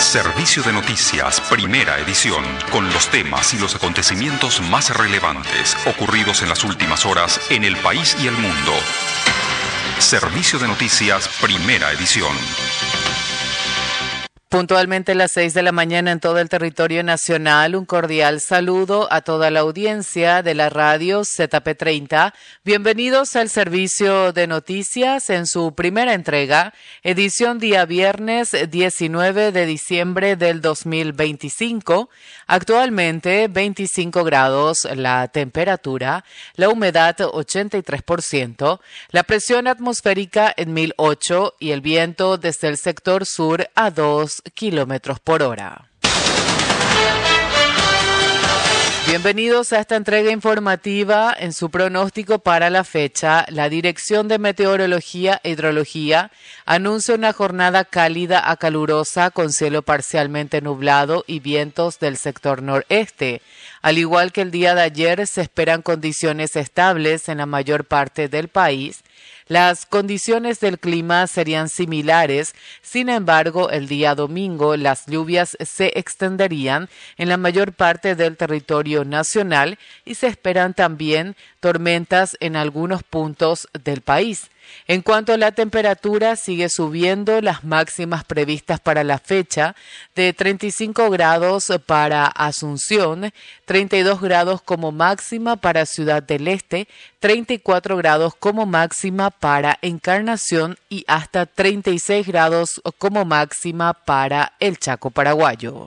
Servicio de Noticias, primera edición, con los temas y los acontecimientos más relevantes ocurridos en las últimas horas en el país y el mundo. Servicio de Noticias, primera edición. Puntualmente a las 6 de la mañana en todo el territorio nacional, un cordial saludo a toda la audiencia de la radio ZP30. Bienvenidos al Servicio de Noticias en su primera entrega, edición día viernes 19 de diciembre del 2025. Actualmente 25 grados la temperatura, la humedad 83%, la presión atmosférica en 1008 y el viento desde el sector sur a 2 kilómetros por hora. Bienvenidos a esta entrega informativa. En su pronóstico para la fecha, la Dirección de Meteorología e Hidrología anuncia una jornada cálida a calurosa con cielo parcialmente nublado y vientos del sector noreste. Al igual que el día de ayer, se esperan condiciones estables en la mayor parte del país. Las condiciones del clima serían similares, sin embargo, el día domingo las lluvias se extenderían en la mayor parte del territorio nacional y se esperan también tormentas en algunos puntos del país. En cuanto a la temperatura, sigue subiendo las máximas previstas para la fecha de 35 grados para Asunción, 32 grados como máxima para Ciudad del Este, 34 grados como máxima para Encarnación y hasta 36 grados como máxima para el Chaco paraguayo.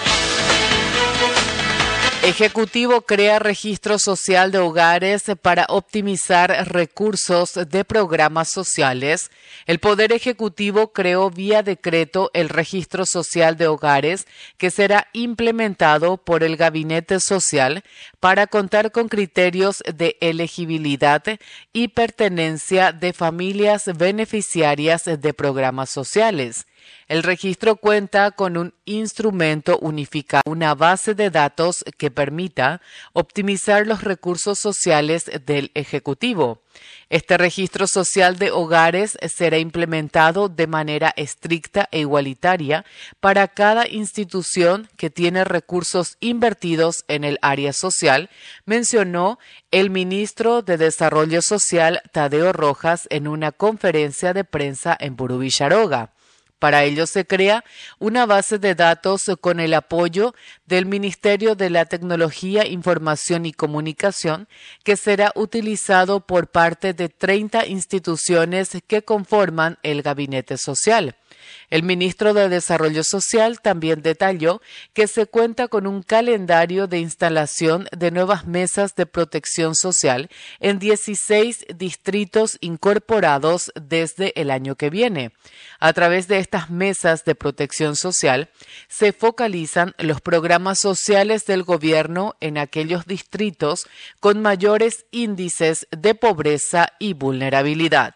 Ejecutivo crea registro social de hogares para optimizar recursos de programas sociales. El Poder Ejecutivo creó vía decreto el registro social de hogares que será implementado por el Gabinete Social para contar con criterios de elegibilidad y pertenencia de familias beneficiarias de programas sociales. El registro cuenta con un instrumento unificado, una base de datos que permita optimizar los recursos sociales del Ejecutivo. Este registro social de hogares será implementado de manera estricta e igualitaria para cada institución que tiene recursos invertidos en el área social, mencionó el ministro de Desarrollo Social, Tadeo Rojas, en una conferencia de prensa en Purú Villaroga. Para ello se crea una base de datos con el apoyo del Ministerio de la Tecnología, Información y Comunicación, que será utilizado por parte de 30 instituciones que conforman el Gabinete Social. El ministro de Desarrollo Social también detalló que se cuenta con un calendario de instalación de nuevas mesas de protección social en 16 distritos incorporados desde el año que viene. A través de estas mesas de protección social se focalizan los programas sociales del gobierno en aquellos distritos con mayores índices de pobreza y vulnerabilidad.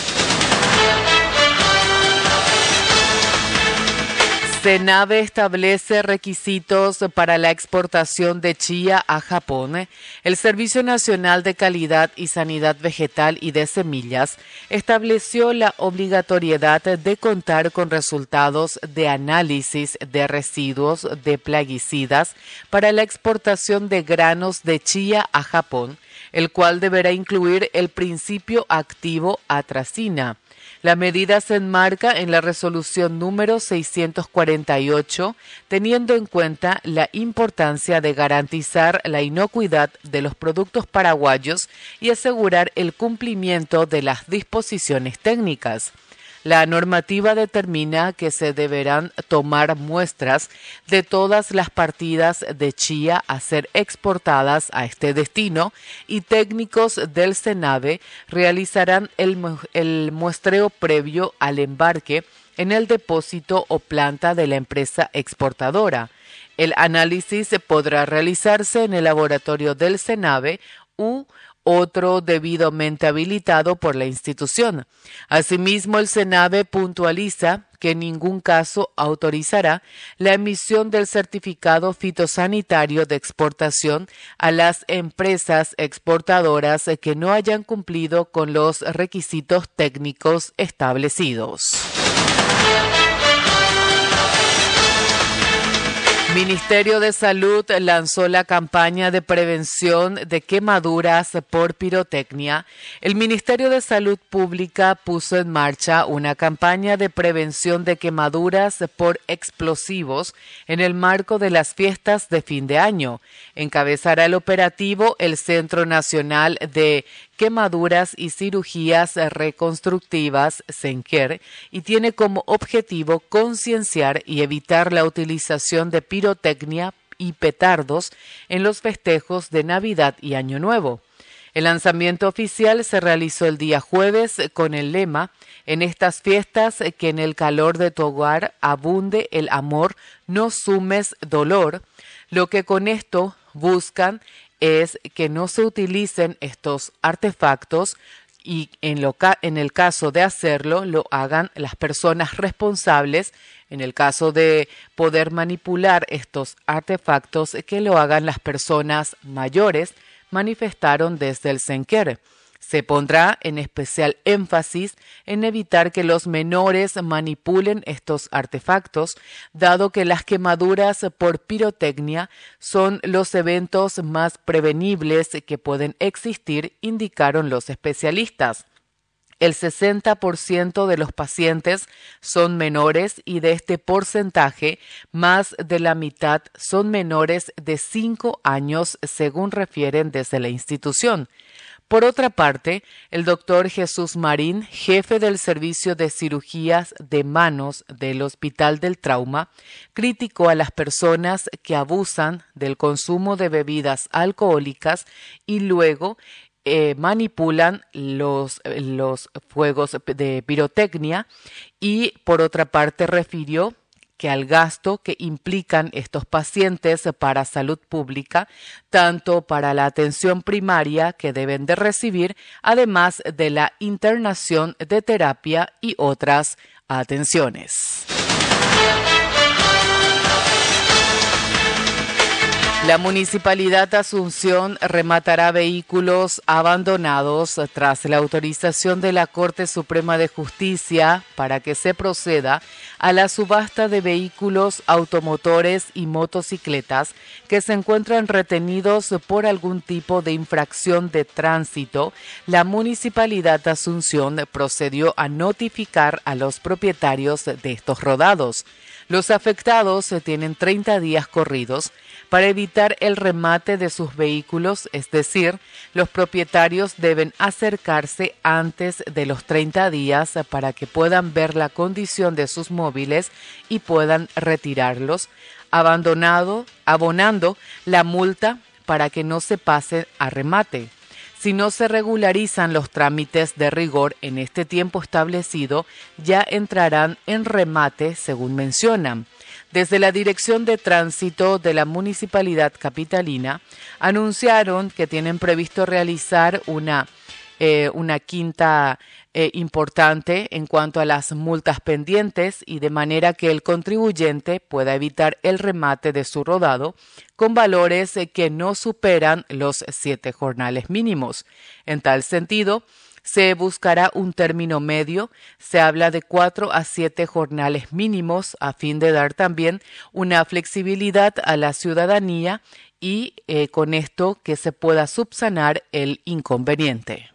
CENAVE establece requisitos para la exportación de chía a Japón. El Servicio Nacional de Calidad y Sanidad Vegetal y de Semillas estableció la obligatoriedad de contar con resultados de análisis de residuos de plaguicidas para la exportación de granos de chía a Japón, el cual deberá incluir el principio activo atracina. La medida se enmarca en la resolución número 648, teniendo en cuenta la importancia de garantizar la inocuidad de los productos paraguayos y asegurar el cumplimiento de las disposiciones técnicas. La normativa determina que se deberán tomar muestras de todas las partidas de chía a ser exportadas a este destino y técnicos del CENAVE realizarán el muestreo previo al embarque en el depósito o planta de la empresa exportadora. El análisis podrá realizarse en el laboratorio del CENAVE u otro debidamente habilitado por la institución. Asimismo, el CENAVE puntualiza que en ningún caso autorizará la emisión del certificado fitosanitario de exportación a las empresas exportadoras que no hayan cumplido con los requisitos técnicos establecidos. Ministerio de Salud lanzó la campaña de prevención de quemaduras por pirotecnia. El Ministerio de Salud Pública puso en marcha una campaña de prevención de quemaduras por explosivos en el marco de las fiestas de fin de año. Encabezará el operativo el Centro Nacional de Quemaduras y Cirugías Reconstructivas, CENQUER, y tiene como objetivo concienciar y evitar la utilización de pirotecnia y petardos en los festejos de Navidad y Año Nuevo. El lanzamiento oficial se realizó el día jueves con el lema: en estas fiestas que en el calor de tu hogar abunde el amor, no sumes dolor. Lo que con esto buscan es que no se utilicen estos artefactos y en el caso de hacerlo, lo hagan las personas responsables. En el caso de poder manipular estos artefactos, que lo hagan las personas mayores, manifestaron desde el CENQUER. Se pondrá en especial énfasis en evitar que los menores manipulen estos artefactos, dado que las quemaduras por pirotecnia son los eventos más prevenibles que pueden existir, indicaron los especialistas. El 60% de los pacientes son menores y de este porcentaje, más de la mitad son menores de 5 años, según refieren desde la institución. Por otra parte, el doctor Jesús Marín, jefe del Servicio de Cirugías de Manos del Hospital del Trauma, criticó a las personas que abusan del consumo de bebidas alcohólicas y luego manipulan los fuegos de pirotecnia, y por otra parte refirió que al gasto que implican estos pacientes para salud pública, tanto para la atención primaria que deben de recibir, además de la internación de terapia y otras atenciones. La Municipalidad Asunción rematará vehículos abandonados tras la autorización de la Corte Suprema de Justicia para que se proceda a la subasta de vehículos automotores y motocicletas que se encuentran retenidos por algún tipo de infracción de tránsito. La Municipalidad Asunción procedió a notificar a los propietarios de estos rodados. Los afectados tienen 30 días corridos para evitar el remate de sus vehículos, es decir, los propietarios deben acercarse antes de los 30 días para que puedan ver la condición de sus móviles y puedan retirarlos, abonando la multa para que no se pase a remate. Si no se regularizan los trámites de rigor en este tiempo establecido, ya entrarán en remate, según mencionan. Desde la Dirección de Tránsito de la Municipalidad Capitalina anunciaron que tienen previsto realizar una quinta importante en cuanto a las multas pendientes, y de manera que el contribuyente pueda evitar el remate de su rodado con valores que no superan los 7 jornales mínimos. En tal sentido, se buscará un término medio, se habla de 4 a 7 jornales mínimos a fin de dar también una flexibilidad a la ciudadanía y con esto que se pueda subsanar el inconveniente.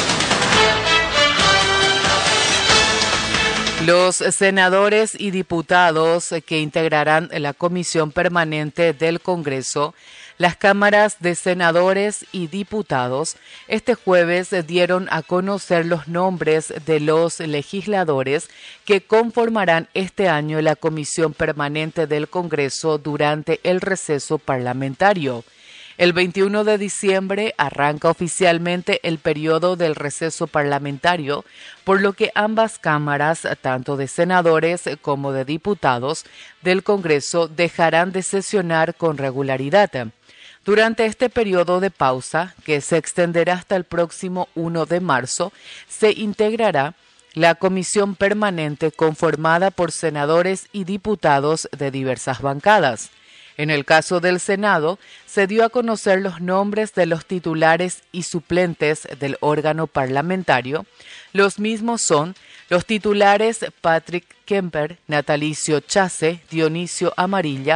Los senadores y diputados que integrarán la Comisión Permanente del Congreso, las cámaras de senadores y diputados, este jueves dieron a conocer los nombres de los legisladores que conformarán este año la Comisión Permanente del Congreso durante el receso parlamentario. El 21 de diciembre arranca oficialmente el periodo del receso parlamentario, por lo que ambas cámaras, tanto de senadores como de diputados del Congreso, dejarán de sesionar con regularidad. Durante este periodo de pausa, que se extenderá hasta el próximo 1 de marzo, se integrará la comisión permanente conformada por senadores y diputados de diversas bancadas. En el caso del Senado, se dio a conocer los nombres de los titulares y suplentes del órgano parlamentario. Los mismos son los titulares Patrick Kemper, Natalicio Chase, Dionisio Amarilla,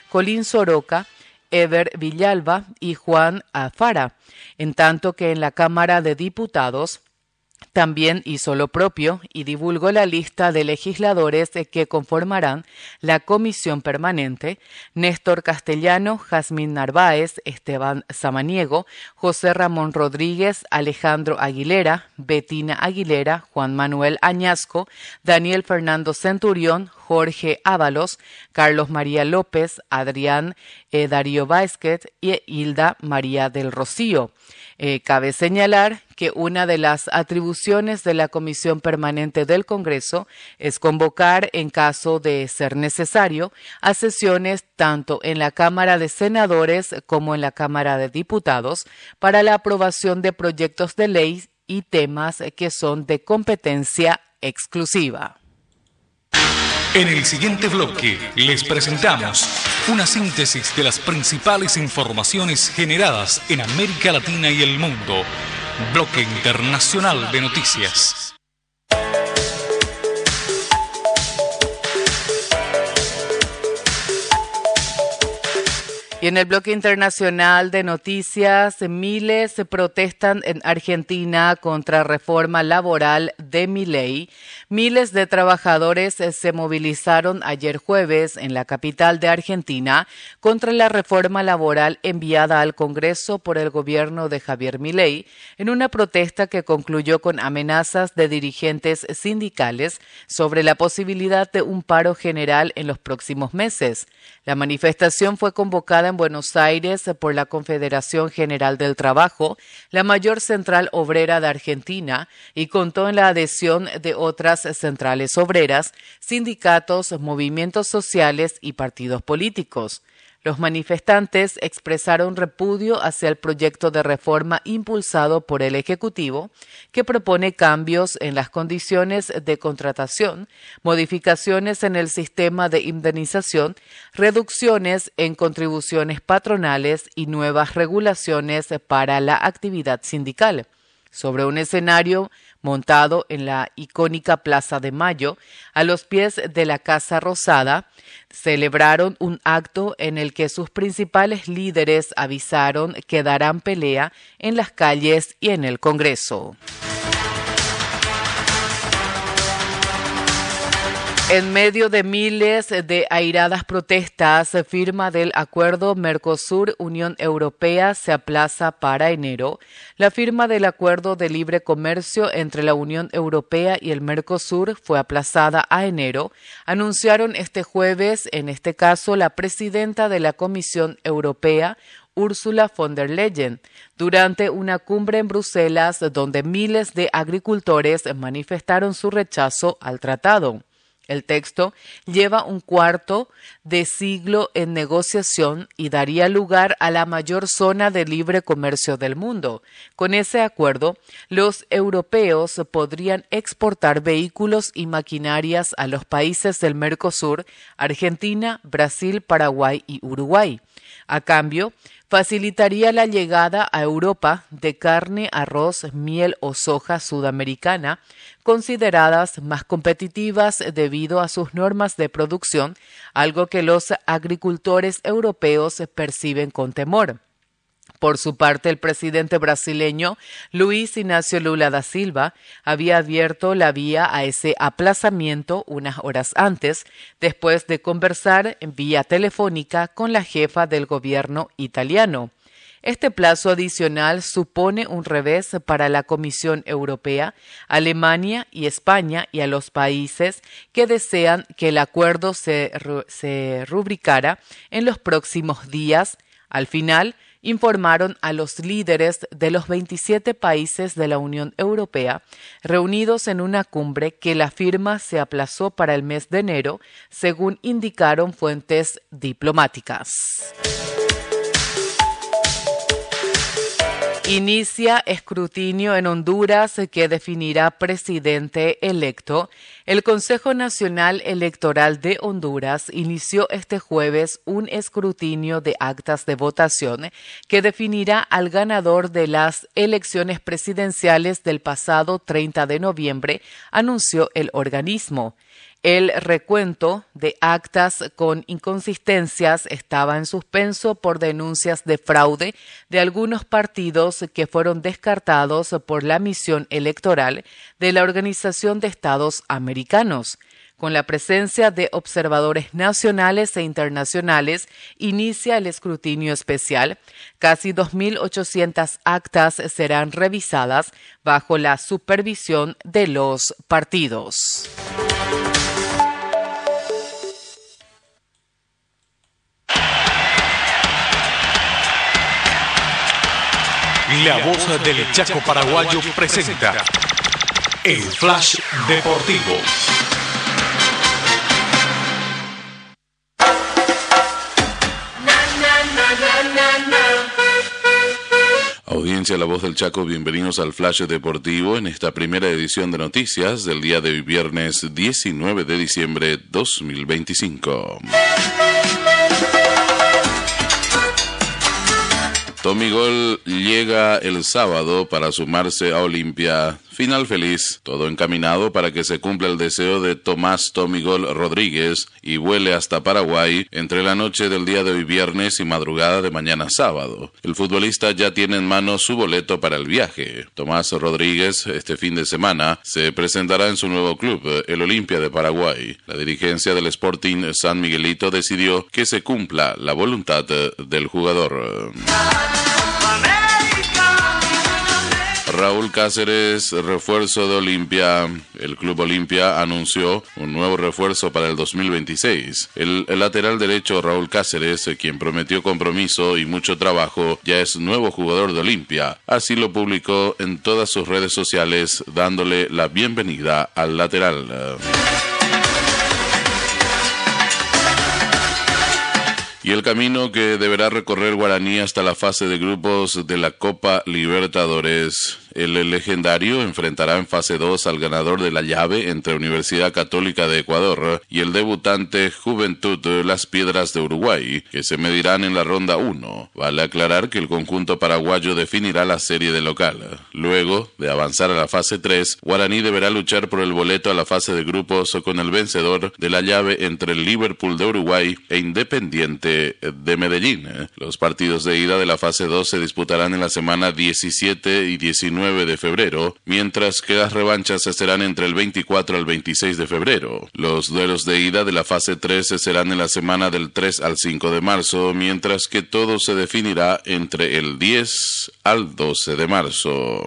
Colín Soroca, Ever Villalba y Juan Afara, en tanto que en la Cámara de Diputados también hizo lo propio y divulgó la lista de legisladores que conformarán la comisión permanente: Néstor Castellano, Jazmín Narváez, Esteban Samaniego, José Ramón Rodríguez, Alejandro Aguilera, Betina Aguilera, Juan Manuel Añasco, Daniel Fernando Centurión, Jorge Ábalos, Carlos María López, Adrián Darío Vázquez y Hilda María del Rocío. Cabe señalar que una de las atribuciones de la Comisión Permanente del Congreso es convocar, en caso de ser necesario, a sesiones tanto en la Cámara de Senadores como en la Cámara de Diputados para la aprobación de proyectos de ley y temas que son de competencia exclusiva. En el siguiente bloque les presentamos una síntesis de las principales informaciones generadas en América Latina y el mundo. Bloque Internacional de Noticias. Y en el bloque internacional de noticias, miles protestan en Argentina contra reforma laboral de Milei. Miles de trabajadores se movilizaron ayer jueves en la capital de Argentina contra la reforma laboral enviada al Congreso por el gobierno de Javier Milei, en una protesta que concluyó con amenazas de dirigentes sindicales sobre la posibilidad de un paro general en los próximos meses. La manifestación fue convocada en Buenos Aires por la Confederación General del Trabajo, la mayor central obrera de Argentina, y contó en la adhesión de otras centrales obreras, sindicatos, movimientos sociales y partidos políticos. Los manifestantes expresaron repudio hacia el proyecto de reforma impulsado por el Ejecutivo, que propone cambios en las condiciones de contratación, modificaciones en el sistema de indemnización, reducciones en contribuciones patronales y nuevas regulaciones para la actividad sindical. Sobre un escenario montado en la icónica Plaza de Mayo, a los pies de la Casa Rosada, celebraron un acto en el que sus principales líderes avisaron que darán pelea en las calles y en el Congreso. En medio de miles de airadas protestas, firma del acuerdo Mercosur-Unión Europea se aplaza para enero. La firma del acuerdo de libre comercio entre la Unión Europea y el Mercosur fue aplazada a enero, anunciaron este jueves, en este caso, la presidenta de la Comisión Europea, Ursula von der Leyen, durante una cumbre en Bruselas donde miles de agricultores manifestaron su rechazo al tratado. El texto lleva un cuarto de siglo en negociación y daría lugar a la mayor zona de libre comercio del mundo. Con ese acuerdo, los europeos podrían exportar vehículos y maquinarias a los países del Mercosur, Argentina, Brasil, Paraguay y Uruguay. A cambio, facilitaría la llegada a Europa de carne, arroz, miel o soja sudamericana, consideradas más competitivas debido a sus normas de producción, algo que los agricultores europeos perciben con temor. Por su parte, el presidente brasileño Luiz Inácio Lula da Silva había abierto la vía a ese aplazamiento unas horas antes, después de conversar en vía telefónica con la jefa del gobierno italiano. Este plazo adicional supone un revés para la Comisión Europea, Alemania y España y a los países que desean que el acuerdo se rubricara en los próximos días. Al final, informaron a los líderes de los 27 países de la Unión Europea reunidos en una cumbre que la firma se aplazó para el mes de enero, según indicaron fuentes diplomáticas. Inicia escrutinio en Honduras que definirá presidente electo. El Consejo Nacional Electoral de Honduras inició este jueves un escrutinio de actas de votación que definirá al ganador de las elecciones presidenciales del pasado 30 de noviembre, anunció el organismo. El recuento de actas con inconsistencias estaba en suspenso por denuncias de fraude de algunos partidos que fueron descartados por la misión electoral de la Organización de Estados Americanos. Con la presencia de observadores nacionales e internacionales, inicia el escrutinio especial. Casi 2.800 actas serán revisadas bajo la supervisión de los partidos. La Voz del Chaco Paraguayo presenta el Flash Deportivo. Audiencia La Voz del Chaco, bienvenidos al Flash Deportivo en esta primera edición de noticias del día de hoy, viernes 19 de diciembre 2025. Tomigol llega el sábado para sumarse a Olimpia. Final feliz, todo encaminado para que se cumpla el deseo de Tomás Tomigol Rodríguez y vuele hasta Paraguay entre la noche del día de hoy viernes y madrugada de mañana sábado. El futbolista ya tiene en mano su boleto para el viaje. Tomás Rodríguez este fin de semana se presentará en su nuevo club, el Olimpia de Paraguay. La dirigencia del Sporting San Miguelito decidió que se cumpla la voluntad del jugador. Raúl Cáceres, refuerzo de Olimpia. El Club Olimpia anunció un nuevo refuerzo para el 2026. El lateral derecho Raúl Cáceres, quien prometió compromiso y mucho trabajo, ya es nuevo jugador de Olimpia. Así lo publicó en todas sus redes sociales, dándole la bienvenida al lateral. Y el camino que deberá recorrer Guaraní hasta la fase de grupos de la Copa Libertadores. El legendario enfrentará en fase 2 al ganador de la llave entre Universidad Católica de Ecuador y el debutante Juventud Las Piedras de Uruguay, que se medirán en la ronda 1. Vale aclarar que el conjunto paraguayo definirá la serie de local. Luego de avanzar a la fase 3, Guaraní deberá luchar por el boleto a la fase de grupos con el vencedor de la llave entre el Liverpool de Uruguay e Independiente de Medellín. Los partidos de ida de la fase 2 se disputarán en la semana 17 y 19 de febrero, mientras que las revanchas se serán entre el 24 al 26 de febrero. Los duelos de ida de la fase 3 serán en la semana del 3 al 5 de marzo, mientras que todo se definirá entre el 10 al 12 de marzo.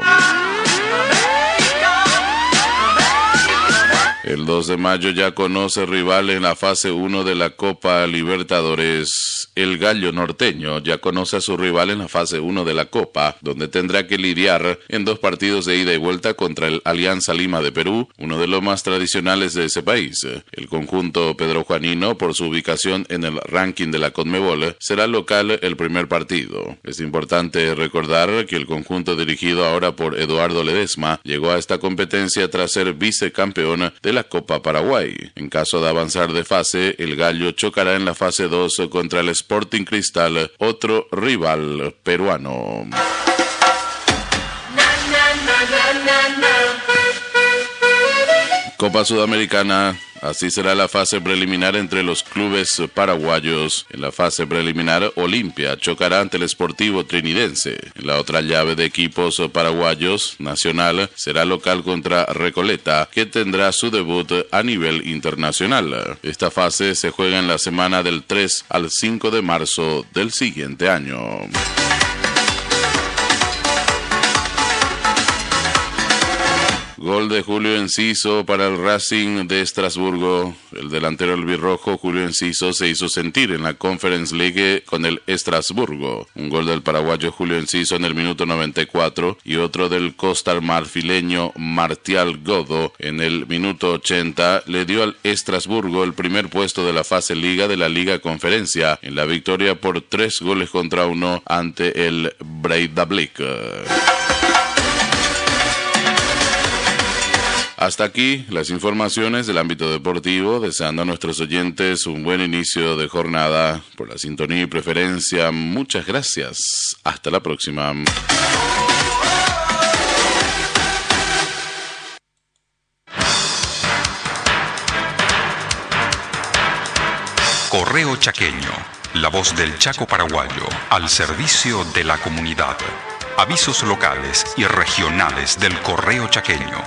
El 2 de mayo ya conoce rival en la fase 1 de la Copa Libertadores. El Gallo Norteño ya conoce a su rival en la fase 1 de la Copa, donde tendrá que lidiar en 2 partidos de ida y vuelta contra el Alianza Lima de Perú, uno de los más tradicionales de ese país. El conjunto pedrojuanino, por su ubicación en el ranking de la Conmebol, será local el primer partido. Es importante recordar que el conjunto dirigido ahora por Eduardo Ledesma llegó a esta competencia tras ser vicecampeón de la Copa Paraguay. En caso de avanzar de fase, el Gallo chocará en la fase 2 contra el Sporting Cristal, otro rival peruano. Copa Sudamericana. Así será la fase preliminar entre los clubes paraguayos. En la fase preliminar, Olimpia chocará ante el Sportivo Trinidense. En la otra llave de equipos paraguayos, Nacional será local contra Recoleta, que tendrá su debut a nivel internacional. Esta fase se juega en la semana del 3 al 5 de marzo del siguiente año. Gol de Julio Enciso para el Racing de Estrasburgo. El delantero albirrojo Julio Enciso se hizo sentir en la Conference League con el Estrasburgo. Un gol del paraguayo Julio Enciso en el minuto 94 y otro del costarmarfileño Martial Godo en el minuto 80 le dio al Estrasburgo el primer puesto de la fase Liga de la Liga Conferencia en la victoria por 3-1 ante el Breiðablik. Hasta aquí las informaciones del ámbito deportivo, deseando a nuestros oyentes un buen inicio de jornada. Por la sintonía y preferencia, muchas gracias. Hasta la próxima. Correo Chaqueño, la voz del Chaco paraguayo, al servicio de la comunidad. Avisos locales y regionales del Correo Chaqueño.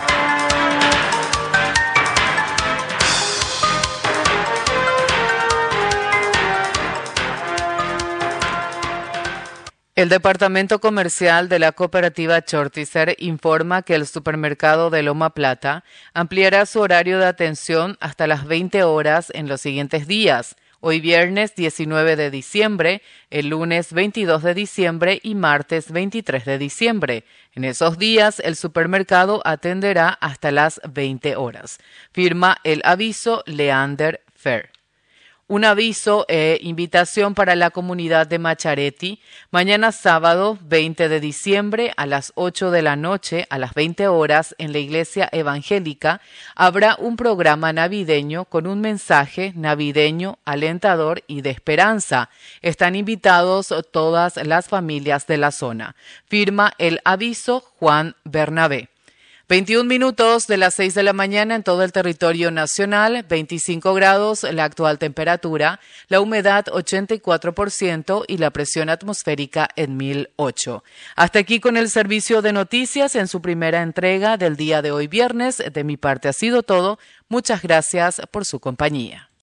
El Departamento Comercial de la Cooperativa Chortizer informa que el supermercado de Loma Plata ampliará su horario de atención hasta las 20 horas en los siguientes días: hoy viernes 19 de diciembre, el lunes 22 de diciembre y martes 23 de diciembre. En esos días, el supermercado atenderá hasta las 20 horas. Firma el aviso Leander Fer. Un aviso e invitación para la comunidad de Machareti. Mañana sábado 20 de diciembre a las 8 de la noche a las 20 horas en la Iglesia Evangélica habrá un programa navideño con un mensaje navideño alentador y de esperanza. Están invitados todas las familias de la zona. Firma el aviso Juan Bernabé. 21 minutos de las 6 de la mañana en todo el territorio nacional, 25 grados la actual temperatura, la humedad 84% y la presión atmosférica en 1008. Hasta aquí con el servicio de noticias en su primera entrega del día de hoy viernes. De mi parte ha sido todo. Muchas gracias por su compañía.